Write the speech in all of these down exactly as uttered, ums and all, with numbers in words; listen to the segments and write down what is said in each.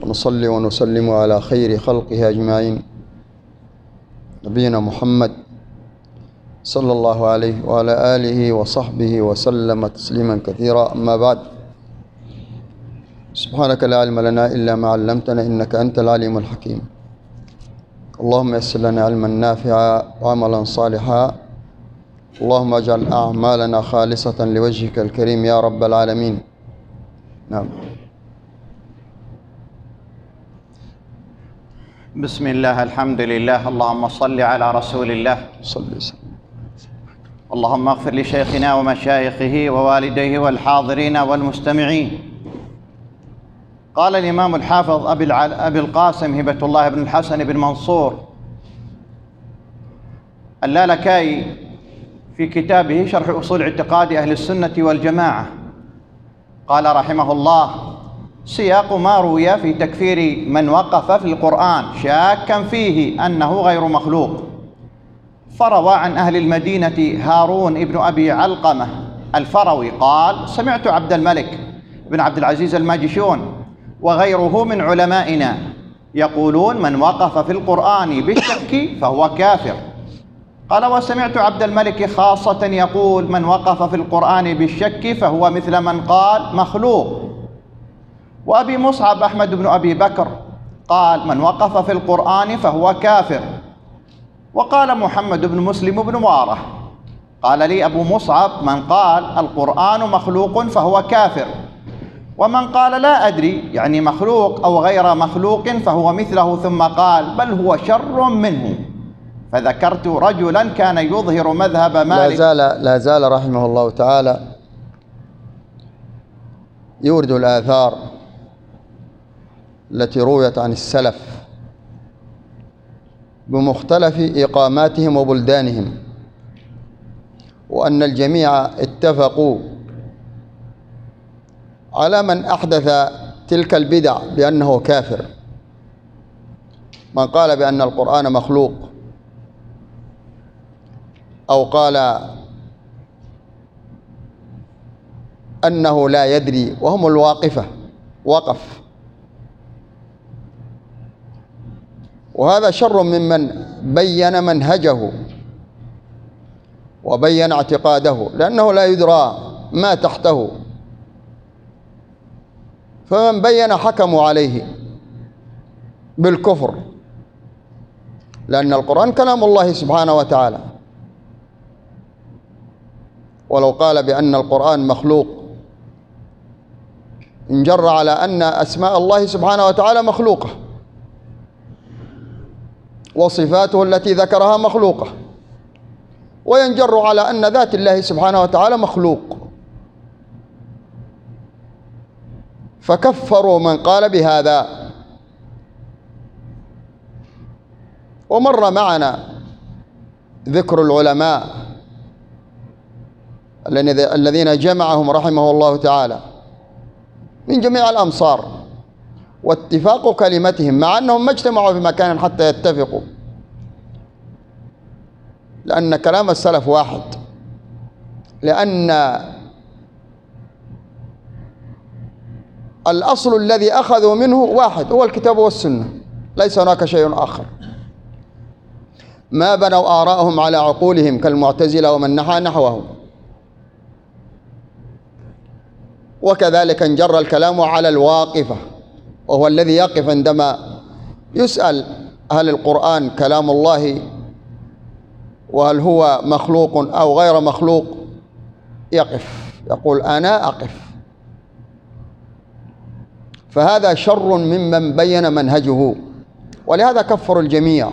ونصلي ونسلم على خير خلقه أجمعين نبينا محمد صلى الله عليه وعلى آله وصحبه وسلم تسليما كثيرا. أما بعد، سبحانك لا علم لنا إلا ما علمتنا إنك أنت العليم الحكيم. اللهم يسر لنا علما نافعا وعملا صالحا، اللهم اجعل أعمالنا خالصة لوجهك الكريم يا رب العالمين. نعم. بسم الله، الحمد لله، اللهم صل على رسول الله صلى الله عليه وسلم. اللهم اغفر لشيخنا ومشايخه ووالديه والحاضرين والمستمعين. قال الإمام الحافظ أبي, العل... أبي القاسم هبة الله بن الحسن بن منصور اللالكائي في كتابه شرح أصول اعتقاد أهل السنة والجماعة، قال رحمه الله: سياق ما روي في تكفير من وقف في القرآن شاكا فيه أنه غير مخلوق. فروى عن أهل المدينة هارون ابن أبي علقمة الفروي قال: سمعت عبد الملك بن عبد العزيز الماجشون وغيره من علمائنا يقولون: من وقف في القرآن بالشك فهو كافر. قال: وسمعت عبد الملك خاصة يقول: من وقف في القرآن بالشك فهو مثل من قال مخلوق. وأبي مصعب أحمد بن أبي بكر قال: من وقف في القرآن فهو كافر. وقال محمد بن مسلم بن واره قال لي أبو مصعب: من قال القرآن مخلوق فهو كافر، ومن قال لا أدري يعني مخلوق أو غير مخلوق فهو مثله، ثم قال: بل هو شر منه. فذكرت رجلا كان يظهر مذهب مالك. لا زال لا زال رحمه الله تعالى يورد الآثار التي رويت عن السلف بمختلف إقاماتهم وبلدانهم، وأن الجميع اتفقوا على من أحدث تلك البدع بأنه كافر. من قال بأن القرآن مخلوق أو قال أنه لا يدري، وهم الواقفة، وقف. وهذا شر ممن بين منهجه وبين اعتقاده، لأنه لا يدرى ما تحته، فمن بين حكموا عليه بالكفر، لأن القرآن كلام الله سبحانه وتعالى. ولو قال بأن القرآن مخلوق انجر على أن أسماء الله سبحانه وتعالى مخلوقة، وصفاته التي ذكرها مخلوقة، وينجر على أن ذات الله سبحانه وتعالى مخلوق. فكفروا من قال بهذا. ومر معنا ذكر العلماء الذين جمعهم رحمه الله تعالى من جميع الأمصار، واتفاق كلمتهم، مع أنهم ما اجتمعوا في مكان حتى يتفقوا، لأن كلام السلف واحد، لأن الأصل الذي أخذوا منه واحد، هو الكتاب والسنة، ليس هناك شيء آخر. ما بنوا آراءهم على عقولهم كالمعتزلة ومن نحى نحوهم. وكذلك انجر الكلام على الواقفة، وهو الذي يقف عندما يسأل: هل القرآن كلام الله وهل هو مخلوق أو غير مخلوق؟ يقف، يقول: أنا أقف. فهذا شر ممن بين منهجه، ولهذا كفروا الجميع.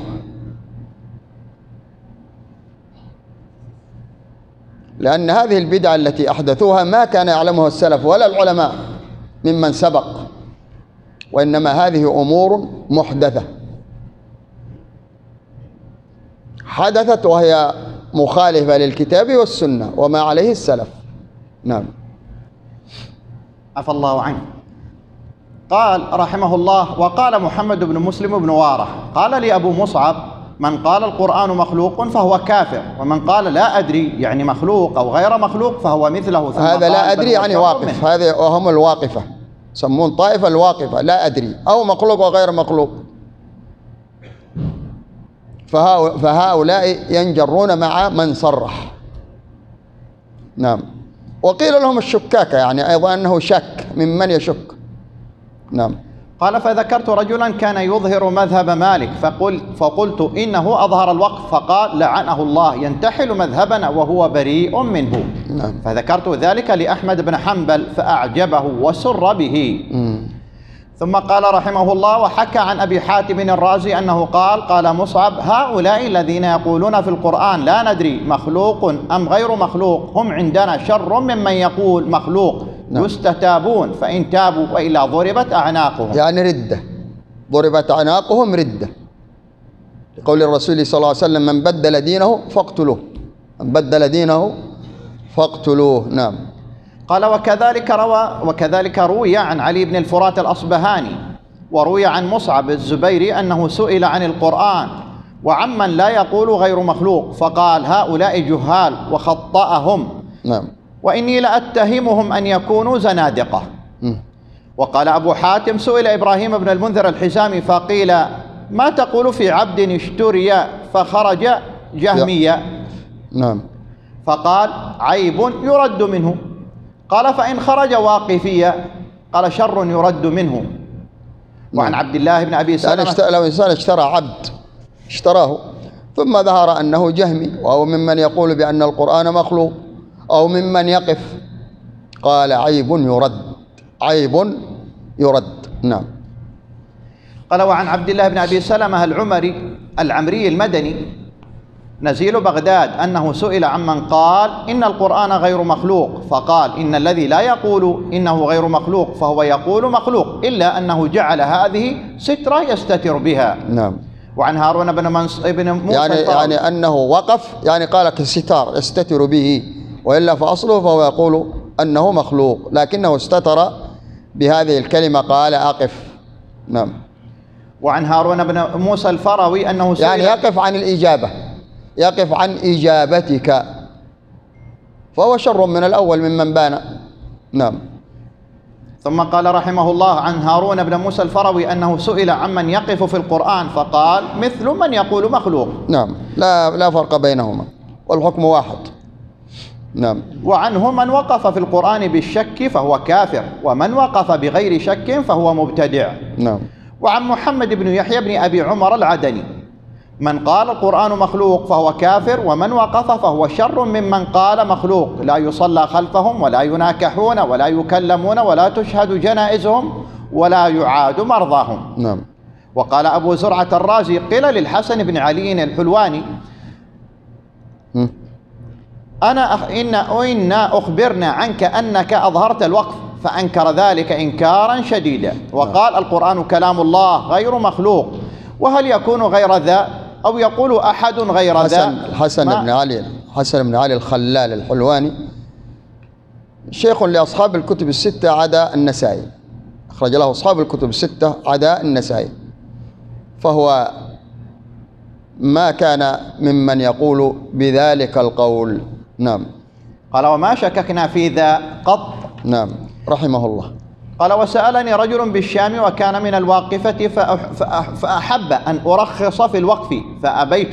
لأن هذه البدعة التي أحدثوها ما كان يعلمها السلف ولا العلماء ممن سبق، وإنما هذه أمور محدثة حدثت وهي مخالفة للكتاب والسنة وما عليه السلف. نعم. عفى الله عنه. قال رحمه الله: وقال محمد بن مسلم بن واره قال لي أبو مصعب: من قال القرآن مخلوق فهو كافر، ومن قال لا أدري يعني مخلوق أو غير مخلوق فهو مثله. هذا لا أدري يعني واقف، هذا وهم الواقفة. يسمون طائفة الواقفة لا أدري، أو مخلوق وغير مخلوق. فهؤلاء ينجرون مع من صرح. نعم. وقيل لهم الشكاكة، يعني أيضا أنه شك ممن يشك. نعم. قال فذكرت رجلا كان يظهر مذهب مالك فقلت, فقلت إنه أظهر الوقف، فقال لعنه الله ينتحل مذهبنا وهو بريء منه. نعم. فذكرت ذلك لأحمد بن حنبل فأعجبه وسر به. مم. ثم قال رحمه الله: وحكى عن أبي حاتم الرازي أنه قال: قال مصعب: هؤلاء الذين يقولون في القرآن لا ندري مخلوق أم غير مخلوق هم عندنا شر ممن يقول مخلوق. نعم. يستتابون فإن تابوا وإلا ضربت أعناقهم. يعني ردة، ضربت أعناقهم ردة، لقول الرسول صلى الله عليه وسلم: من بدل دينه فاقتلوه، من بدل دينه فاقتلوه. نعم. قال وكذلك روى وكذلك روي عن علي بن الفرات الأصبهاني وروي عن مصعب الزبيري أنه سئل عن القرآن وعمن لا يقول غير مخلوق فقال: هؤلاء جهال وخطأهم. نعم. وإني لأتهمهم أن يكونوا زنادقة. م. وقال أبو حاتم: سئل إبراهيم بن المنذر الحزامي فقيل: ما تقول في عبد اشتري فخرج جهميا؟ نعم. فقال: عيب يرد منه. قال: فإن خرج واقفيا؟ قال: شر يرد منه. وعن عبد الله بن أبي سلمة يعني لو إنسان اشترى عبد اشتراه ثم ظهر أنه جهمي أو ممن يقول بأن القرآن مخلوق أو ممن يقف، قال: عيب يرد، عيب يرد. نعم. قال وعن عبد الله بن أبي سلمة العمري العمري المدني نزيل بغداد أنه سئل عمن قال إن القرآن غير مخلوق فقال: إن الذي لا يقول إنه غير مخلوق فهو يقول مخلوق، إلا أنه جعل هذه سترة يستتر بها. نعم. وعن هارون بن, منص... بن موسى يعني, يعني أنه وقف، يعني قال كالستار يستتر به، وإلا فأصله فهو يقول أنه مخلوق، لكنه استتر بهذه الكلمة قال: أقف. نعم. وعن هارون بن موسى الفروي أنه سئل يعني يقف عن الإجابة، يقف عن إجابتك، فهو شر من الأول ممن بان. نعم. ثم قال رحمه الله عن هارون بن موسى الفروي أنه سئل عمن يقف في القرآن فقال: مثل من يقول مخلوق. نعم. لا لا فرق بينهما والحكم واحد. نعم. وعنه: من وقف في القرآن بالشك فهو كافر، ومن وقف بغير شك فهو مبتدع. نعم. وعن محمد بن يحيى بن أبي عمر العدني: من قال القرآن مخلوق فهو كافر، ومن وقف فهو شر ممن قال مخلوق، لا يصلى خلفهم ولا يناكحون ولا يكلمون ولا تشهد جنائزهم ولا يعاد مرضاهم. نعم. وقال أبو زرعة الرازي: قيل للحسن بن علي الحلواني: م. أنا أخ... إن إنا أخبرنا عنك أنك أظهرت الوقف، فأنكر ذلك إنكارا شديدا وقال: القرآن كلام الله غير مخلوق، وهل يكون غير ذا أو يقول أحد غير ذا؟ حسن الحسن بن علي حسن بن علي الخلال الحلواني شيخ لأصحاب الكتب الستة عدا النسائي، أخرج له أصحاب الكتب الستة عدا النسائي، فهو ما كان ممن يقول بذلك القول. نعم. قال: وما شككنا في ذا قط. نعم. رحمه الله. قال: وسألني رجل بالشام وكان من الواقفة فأحب أن أرخص في الوقف فأبيت.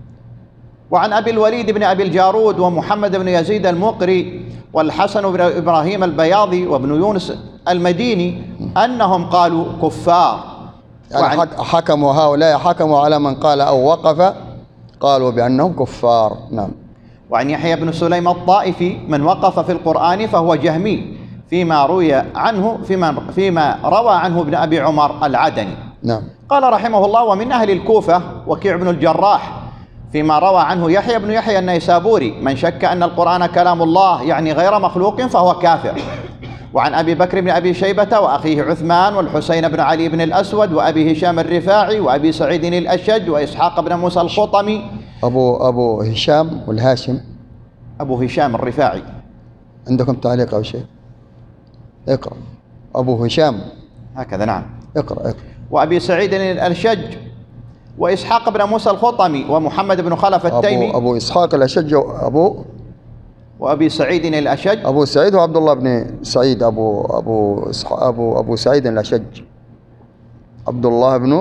وعن أبي الوليد بن أبي الجارود ومحمد بن يزيد المقري والحسن بن إبراهيم البياضي وابن يونس المديني أنهم قالوا كفار. يعني حكموا هؤلاء حكموا على من قال أو وقف قالوا بأنهم كفار. نعم. وعن يحيى بن سليم الطائفي: من وقف في القرآن فهو جهمي، فيما روي عنه فيما, فيما روى عنه ابن أبي عمر العدني. نعم. قال رحمه الله: ومن أهل الكوفة وكيع بن الجراح فيما روى عنه يحيى بن يحيى النيسابوري: من شك أن القرآن كلام الله يعني غير مخلوق فهو كافر. وعن أبي بكر بن أبي شيبة وأخيه عثمان والحسين بن علي بن الأسود وأبي هشام الرفاعي وأبي سعيد الأشج وإسحاق بن موسى الخطمي. أبو أبو هشام والهاشم. أبو هشام الرفاعي. عندكم تعليق أو شيء؟ اقرأ. أبو هشام هكذا. نعم. اقرأ اقرأ. وأبي سعيد الأشج وإسحاق بن موسى الخطمي ومحمد بن خلف التيمي. أبو, أبو إسحاق الأشج أبو وأبي سعيد الأشج. أبو سعيد وعبد الله بن سعيد أبو أبو أبو أبو سعيد الأشج، عبد الله بن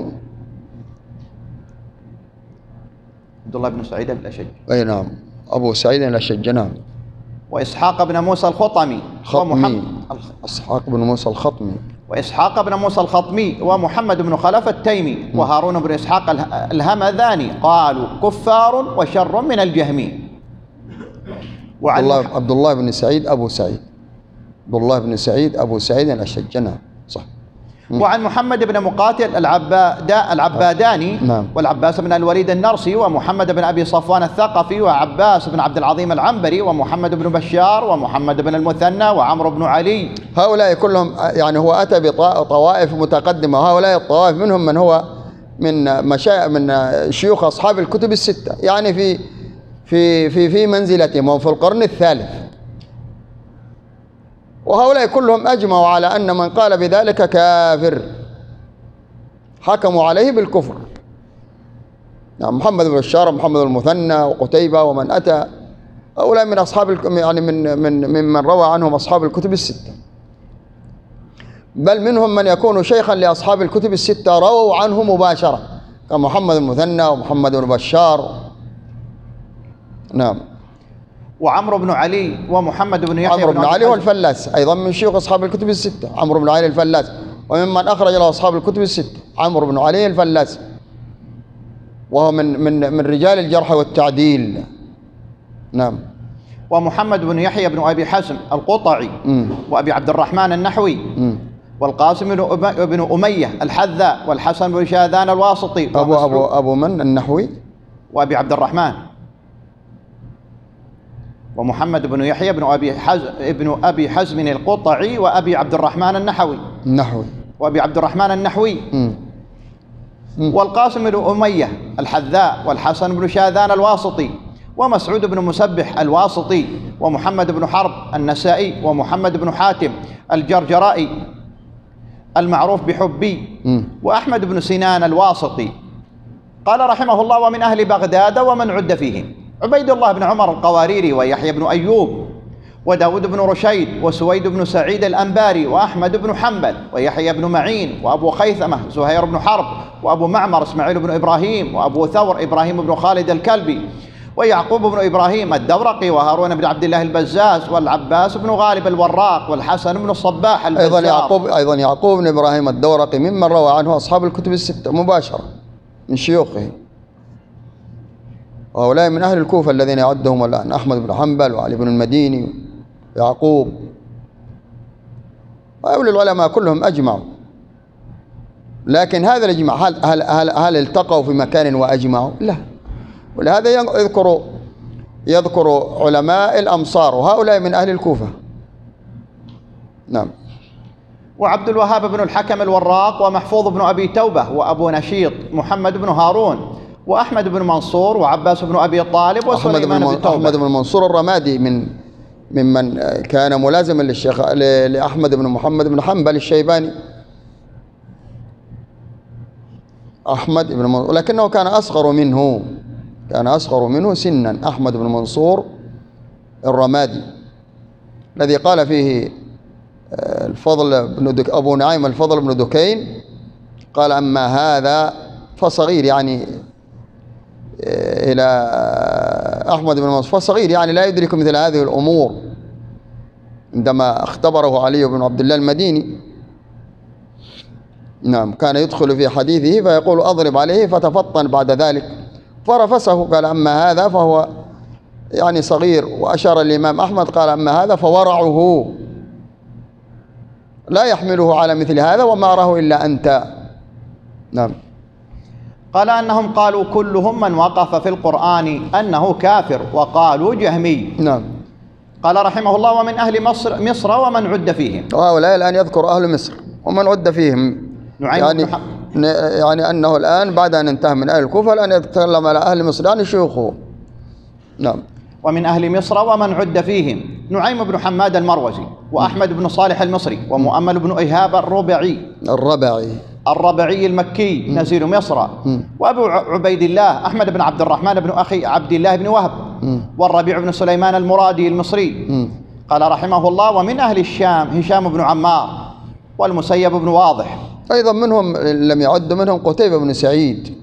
عبد الله بن سعيد الأشج. أي نعم، أبو سعيد الأشج. نعم. وإسحاق بن موسى الخطمي خطمي، إسحاق بن موسى الخطمي. وإسحاق بن موسى الخطمي ومحمد بن خلف التيمي وهارون بن إسحاق الهمذاني قالوا كفار وشر من الجهمي. عبد الله عبد الله بن سعيد أبو سعيد، عبد الله بن سعيد أبو سعيد الأشج. نعم صح. وعن محمد بن مقاتل العبادا العباداني نعم. والعباس بن الوليد النرسي ومحمد بن أبي صفوان الثقفي وعباس بن عبد العظيم العنبري ومحمد بن بشار ومحمد بن المثنى وعمرو بن علي. هؤلاء كلهم يعني هو أتى بطوائف متقدمة، وهؤلاء الطوائف منهم من هو من مشا من شيوخ أصحاب الكتب الستة، يعني في في في في منزلتهم وفي القرن الثالث. وهؤلاء كلهم أجمعوا على أن من قال بذلك كافر، حكموا عليه بالكفر. يعني محمد بن بشار ومحمد المثنى وقتيبة ومن أتى، هؤلاء من أصحاب يعني من من ممن روى عنهم أصحاب الكتب الستة، بل منهم من يكون شيخا لأصحاب الكتب الستة رووا عنه مباشرة كمحمد المثنى ومحمد بن بشار. نعم. وعمرو بن علي ومحمد بن يحيى. عمرو بن علي هو الفلاس أيضا من شيوخ أصحاب الكتب الستة، عمرو بن علي الفلاس، وممن أخرج له أصحاب الكتب الستة عمرو بن علي الفلاس، وهو من من من رجال الجرح والتعديل. نعم. ومحمد بن يحيى بن أبي حزم القطعي م. وأبي عبد الرحمن النحوي م. والقاسم بن أمية الحذاء والحسن بن شاذان الواسطي. أبو أبو أبو من النحوي؟ وأبي عبد الرحمن. ومحمد بن يحيى بن أبي حزم ابن أبي حزم القطعي وأبي عبد الرحمن النحوي النحوي وأبي عبد الرحمن النحوي م. م. والقاسم بن أمية الحذاء والحسن بن شاذان الواسطي ومسعود بن مسبح الواسطي ومحمد بن حرب النسائي ومحمد بن حاتم الجرجرائي المعروف بحبي م. وأحمد بن سنان الواسطي. قال رحمه الله: ومن أهل بغداد ومن عد فيهم عبيد الله بن عمر القواريري ويحيى بن أيوب وداود بن رشيد وسويد بن سعيد الأنباري وأحمد بن حنبل ويحيى بن معين وأبو خيثمة زهير بن حرب وأبو معمر إسماعيل بن إبراهيم وأبو ثور إبراهيم بن خالد الكلبي ويعقوب بن إبراهيم الدورقي وهارون بن عبد الله البزاز والعباس بن غالب الوراق والحسن بن الصباح البزار. أيضا يعقوب أيضا يعقوب بن إبراهيم الدورقي ممن روى عنه أصحاب الكتب الستة مباشرة من شيوخه. وهؤلاء من أهل الكوفة الذين يعدهم الآن أحمد بن حنبل وعلي بن المديني ويعقوب. وأولي العلماء كلهم أجمعوا، لكن هذا الإجماع هل, هل, هل, هل التقوا في مكان وأجمعوا؟ لا. ولهذا يذكر يذكر علماء الأمصار، وهؤلاء من أهل الكوفة. نعم. وعبد الوهاب بن الحكم الوراق ومحفوظ بن أبي توبة وأبو نشيط محمد بن هارون وأحمد بن منصور وعباس بن أبي طالب وسليمان بن توبة. أحمد بن منصور الرمادي من ممن كان ملازما للشيخ لأحمد بن محمد بن حنبل الشيباني. أحمد بن منصور لكنه كان أصغر منه كان أصغر منه سنا. أحمد بن منصور الرمادي الذي قال فيه الفضل بن دك أبو نعيم الفضل بن دكين قال: أما هذا فصغير، يعني إلى أحمد بن منصور فصغير، يعني لا يدرك مثل هذه الأمور. عندما اختبره علي بن عبد الله المديني، نعم، كان يدخل في حديثه فيقول: أضرب عليه، فتفطن بعد ذلك فرفسه. قال: أما هذا فهو يعني صغير. وأشار الإمام أحمد قال: أما هذا فورعه لا يحمله على مثل هذا، وما أراه إلا أنت. نعم. قال أنهم قالوا كلهم من وقف في القرآن أنه كافر، وقالوا جهمي. نعم. قال رحمه الله: ومن أهل مصر مصر ومن عد فيهم. وهؤلاء الآن يذكر أهل مصر ومن عد فيهم، يعني يعني أنه الآن بعد أن انتهى من أهل الكوفة الآن يتكلم على أهل مصر يعني شيوخه. نعم. ومن أهل مصر ومن عد فيهم نعيم بن حماد المروزي وأحمد بن صالح المصري ومؤمل بن إيهاب الربعي الربعي الربعي المكي نزيل مصر، وأبو عبيد الله أحمد بن عبد الرحمن بن أخي عبد الله بن وهب والربيع بن سليمان المرادي المصري. م. قال رحمه الله: ومن أهل الشام هشام بن عمار والمسيب بن واضح. أيضا منهم لم يعد منهم قتيبة بن سعيد،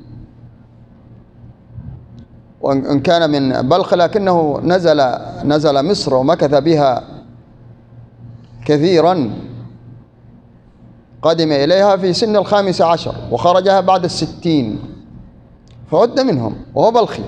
وإن كان من بلخ لكنه نزل نزل مصر ومكث بها كثيرا، قدم إليها في سن الخامس عشر وخرجها بعد الستين، فعد منهم وهو بلخي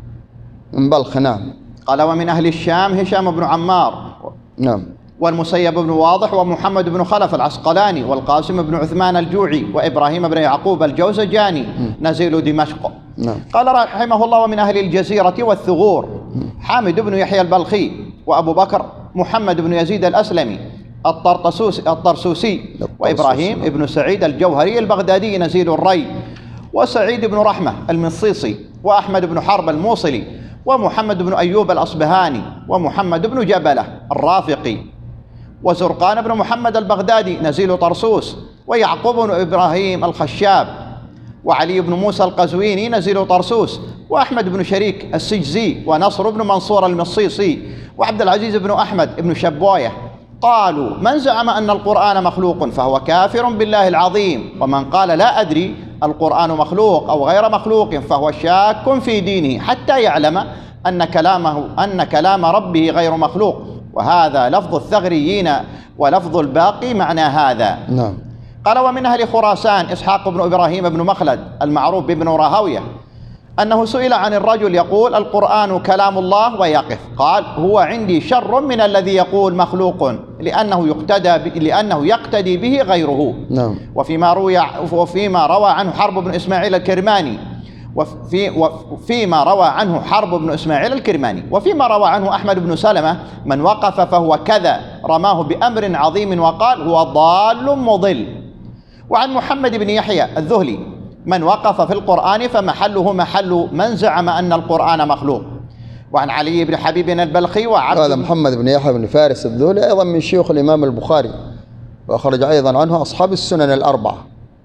من بلخ. نعم. قال: ومن أهل الشام هشام بن عمار نعم والمسيب بن واضح ومحمد بن خلف العسقلاني والقاسم بن عثمان الجوعي وإبراهيم بن يعقوب الجوزجاني نزيل دمشق. نعم. قال رحمه الله: ومن أهل الجزيرة والثغور حامد بن يحيى البلخي وأبو بكر محمد بن يزيد الأسلمي الطرطسوسي الطرسوسي وإبراهيم بن سعيد الجوهري البغدادي نزيل الري وسعيد بن رحمة المصيصي وأحمد بن حرب الموصلي ومحمد بن أيوب الأصبهاني ومحمد بن جبلة الرافقي وزرقان بن محمد البغدادي نزيل طرسوس ويعقوب بن إبراهيم الخشاب وعلي بن موسى القزويني نزيل طرسوس وأحمد بن شريك السجزي ونصر بن منصور المصيصي وعبد العزيز بن أحمد بن شبوية. قالوا: من زعم أن القرآن مخلوق فهو كافر بالله العظيم، ومن قال لا أدري القرآن مخلوق أو غير مخلوق فهو شاك في دينه حتى يعلم أن كلامه أن كلام ربه غير مخلوق. وهذا لفظ الثغريين ولفظ الباقي معنى هذا. نعم. قال: ومن أهل خراسان إسحاق بن إبراهيم بن مخلد المعروف بابن راهوية أنه سئل عن الرجل يقول القرآن كلام الله ويقف، قال: هو عندي شر من الذي يقول مخلوق لأنه يقتدى لأنه يقتدي به غيره. نعم. وفيما روي وفيما روى عنه حرب بن إسماعيل الكرماني وفي وفيما روى عنه حرب بن إسماعيل الكرماني وفيما روى عنه أحمد بن سلمة: من وقف فهو كذا، رماه بأمر عظيم وقال هو ضال مضل. وعن محمد بن يحيى الذهلي: من وقف في القرآن فمحله محل من زعم أن القرآن مخلوق. وعن علي بن حبيب البلخي وعبد هذا محمد بن يحيى بن فارس الذهلي أيضا من شيوخ الإمام البخاري، وأخرج أيضا عنه أصحاب السنن الأربعة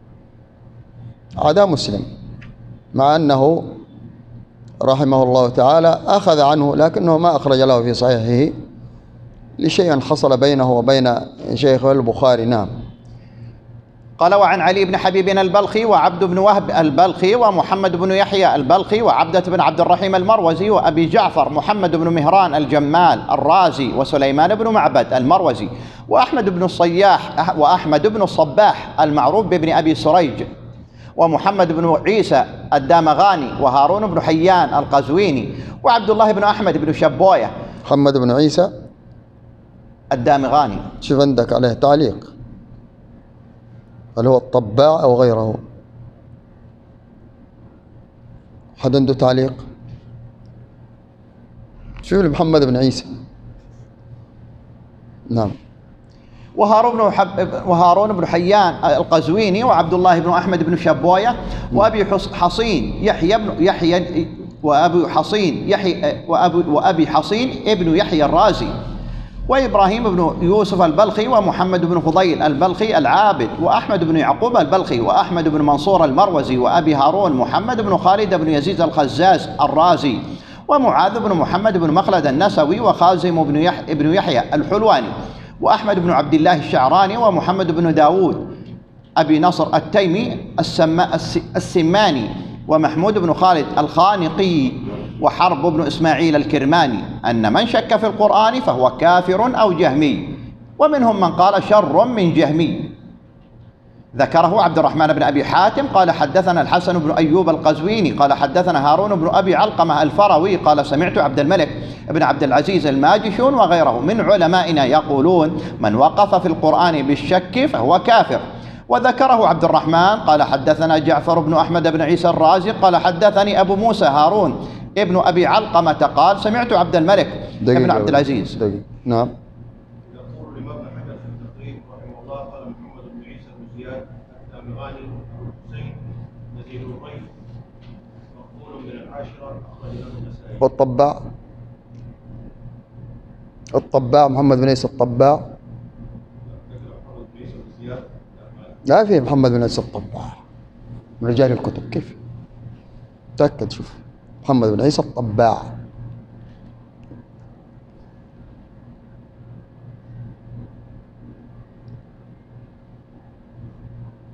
عدا مسلم، مع أنه رحمه الله تعالى أخذ عنه لكنه ما أخرج له في صحيحه لشيء حصل بينه وبين شيخه البخاري. نعم. قال: وعن علي بن حبيب البلخي وعبد بن وهب البلخي ومحمد بن يحيى البلخي وعبدة بن عبد الرحيم المروزي وأبي جعفر محمد بن مهران الجمال الرازي وسليمان بن معبد المروزي وأحمد بن الصياح وأحمد بن الصباح المعروف بابن أبي سريج ومحمد بن عيسى الدامغاني وهارون بن حيان القزويني وعبد الله بن أحمد بن شبوية. محمد بن عيسى الدامغاني، شوف عندك عليه تعليق، هل هو الطباع أو غيره؟ حد عنده تعليق؟ شوف محمد بن عيسى. نعم. وهارون بن حب وهارون بن حيان القزويني وعبد الله بن أحمد بن شبوية وأبي حصين يحيى بن يحيى وأبي حصين يحيى وأبي وأبي حصين ابن يحيى الرازي وإبراهيم بن يوسف البلخي ومحمد بن فضيل البلخي العابد وأحمد بن يعقوب البلخي وأحمد بن منصور المروزي وأبي هارون محمد بن خالد بن يزيد الخزاز الرازي ومعاذ بن محمد بن مخلد النسوي وخازم بن يحيى بن يحيى الحلواني وأحمد بن عبد الله الشعراني ومحمد بن داود أبي نصر التيمي السماني ومحمود بن خالد الخانقي وحرب بن إسماعيل الكرماني أن من شك في القرآن فهو كافر أو جهمي، ومنهم من قال شر من جهمي. ذكره عبد الرحمن بن أبي حاتم قال حدثنا الحسن بن أيوب القزويني قال حدثنا هارون بن أبي علقمة الفروي قال سمعت عبد الملك بن عبد العزيز الماجشون وغيره من علمائنا يقولون من وقف في القرآن بالشك فهو كافر. وذكره عبد الرحمن قال حدثنا جعفر بن أحمد بن عيسى الرازي قال حدثني أبو موسى هارون ابن أبي علقمة قال سمعت عبد الملك بن عبد العزيز. دقيق. نعم. يقول الإمام أحمد في التقريب رحمه الله قال محمد بن عيسى بن زياد الدامغاني أبو الحسين نزيل الري مقبول من العاشرة أخرج له النسائي. والطباع الطباع محمد بن عيسى الطباع لا في محمد بن عيسى الطباع من رجال الكتب. كيف تأكد؟ شوف محمد بن عيسى الطباع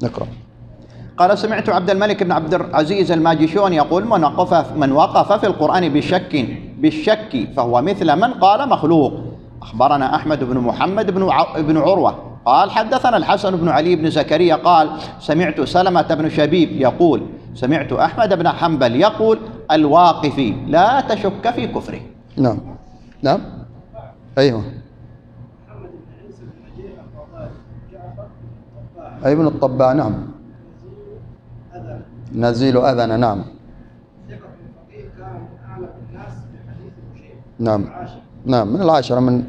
نقرأ. قال سمعت عبد الملك بن عبد العزيز الماجشون يقول من وقف, من وقف في القرآن بالشك بالشك فهو مثل من قال مخلوق. أخبرنا أحمد بن محمد بن بن عروة قال حدثنا الحسن بن علي بن زكريا قال سمعت سلمة بن شبيب يقول سمعت أحمد بن حنبل يقول الواقف لا تشك في كفره. نعم نعم أيوه أي بن الطباع. نعم نزيل أذن. نعم نعم نعم من العاشرة من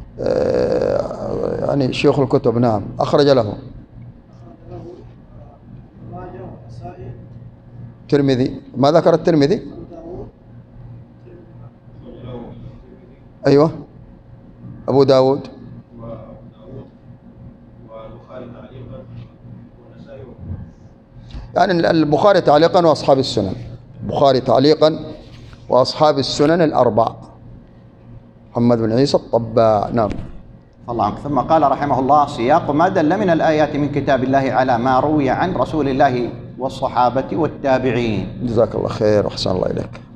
آه يعني شيوخ الكتب. نعم أخرج له الترمذي. ما ذكر الترمذي؟ أيوه أبو داود يعني البخاري تعليقا وأصحاب السنن. البخاري تعليقا وأصحاب السنن الأربع. محمد بن عيسى الطباع. نعم الله عنك. ثم قال رحمه الله سياق ما دل من الآيات من كتاب الله على ما روي عن رسول الله والصحابة والتابعين. جزاك الله خير وأحسن الله إليك.